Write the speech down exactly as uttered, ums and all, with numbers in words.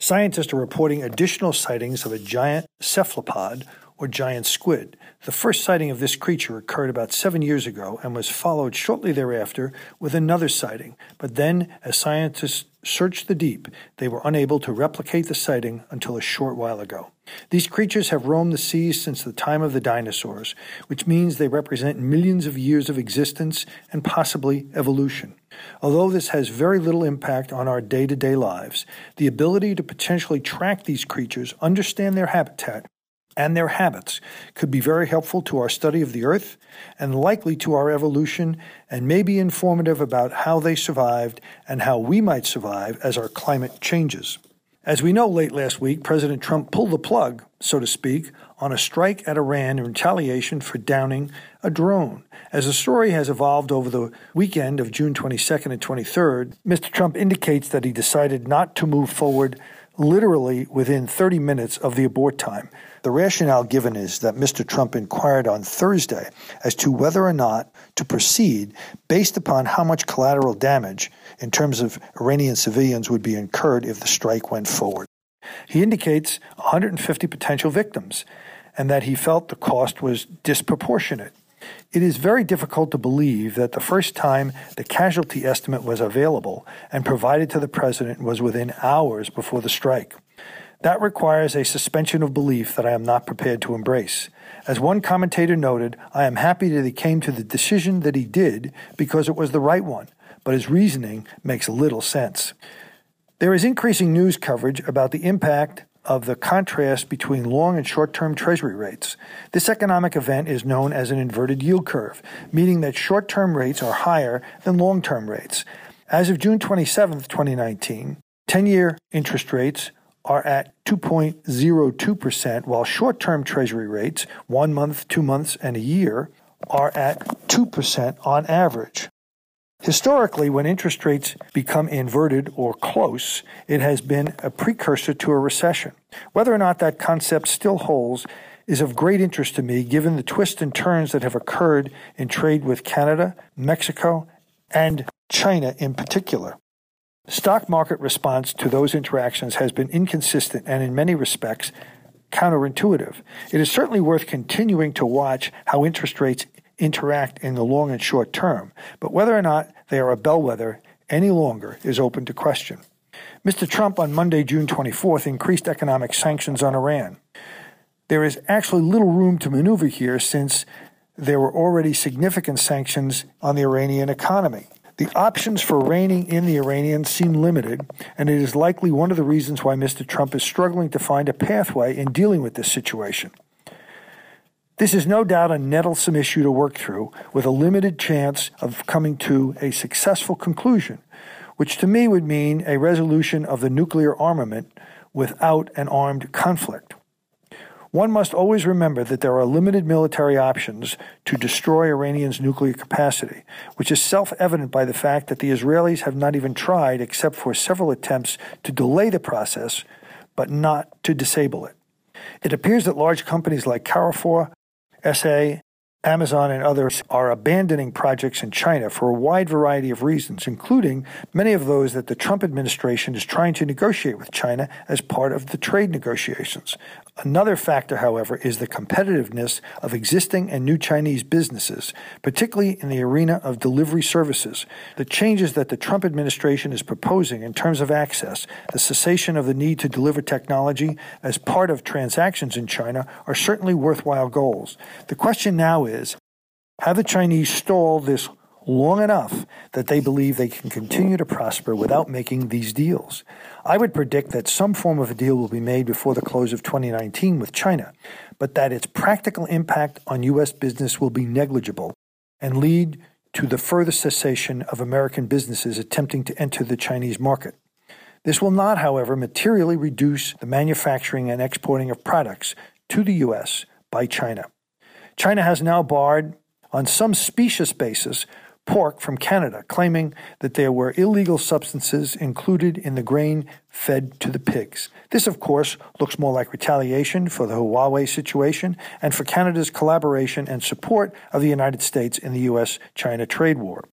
Scientists are reporting additional sightings of a giant cephalopod, or giant squid. The first sighting of this creature occurred about seven years ago and was followed shortly thereafter with another sighting. But then, as scientists searched the deep, they were unable to replicate the sighting until a short while ago. These creatures have roamed the seas since the time of the dinosaurs, which means they represent millions of years of existence and possibly evolution. Although this has very little impact on our day-to-day lives, the ability to potentially track these creatures, understand their habitat, and their habits could be very helpful to our study of the Earth and likely to our evolution, and may be informative about how they survived and how we might survive as our climate changes. As we know, late last week, President Trump pulled the plug, so to speak, on a strike at Iran in retaliation for downing a drone. As the story has evolved over the weekend of June twenty-second and twenty-third, Mister Trump indicates that he decided not to move forward literally within thirty minutes of the abort time. The rationale given is that Mister Trump inquired on Thursday as to whether or not to proceed based upon how much collateral damage in terms of Iranian civilians would be incurred if the strike went forward. He indicates one hundred fifty potential victims and that he felt the cost was disproportionate. It is very difficult to believe that the first time the casualty estimate was available and provided to the president was within hours before the strike. That requires a suspension of belief that I am not prepared to embrace. As one commentator noted, I am happy that he came to the decision that he did because it was the right one, but his reasoning makes little sense. There is increasing news coverage about the impact of the contrast between long and short-term Treasury rates. This economic event is known as an inverted yield curve, meaning that short-term rates are higher than long-term rates. As of June twenty-seventh, twenty nineteen, ten-year interest rates are at two point zero two percent, while short-term Treasury rates, one month, two months, and a year, are at two percent on average. Historically, when interest rates become inverted or close, it has been a precursor to a recession. Whether or not that concept still holds is of great interest to me, given the twists and turns that have occurred in trade with Canada, Mexico, and China in particular. Stock market response to those interactions has been inconsistent and, in many respects, counterintuitive. It is certainly worth continuing to watch how interest rates interact in the long and short term, but whether or not they are a bellwether any longer is open to question. Mister Trump on Monday, June twenty-fourth, increased economic sanctions on Iran. There is actually little room to maneuver here since there were already significant sanctions on the Iranian economy. The options for reining in the Iranians seem limited, and it is likely one of the reasons why Mister Trump is struggling to find a pathway in dealing with this situation. This is no doubt a nettlesome issue to work through, with a limited chance of coming to a successful conclusion, which to me would mean a resolution of the nuclear armament without an armed conflict. One must always remember that there are limited military options to destroy Iranians' nuclear capacity, which is self-evident by the fact that the Israelis have not even tried, except for several attempts to delay the process, but not to disable it. It appears that large companies like Carrefour, S A, Amazon, and others are abandoning projects in China for a wide variety of reasons, including many of those that the Trump administration is trying to negotiate with China as part of the trade negotiations. Another factor, however, is the competitiveness of existing and new Chinese businesses, particularly in the arena of delivery services. The changes that the Trump administration is proposing in terms of access, the cessation of the need to deliver technology as part of transactions in China, are certainly worthwhile goals. The question now is, have the Chinese stalled this long enough that they believe they can continue to prosper without making these deals? I would predict that some form of a deal will be made before the close of twenty nineteen with China, but that its practical impact on U S business will be negligible and lead to the further cessation of American businesses attempting to enter the Chinese market. This will not, however, materially reduce the manufacturing and exporting of products to the U S by China. China has now barred, on some specious basis, pork from Canada, claiming that there were illegal substances included in the grain fed to the pigs. This, of course, looks more like retaliation for the Huawei situation and for Canada's collaboration and support of the United States in the U S China trade war.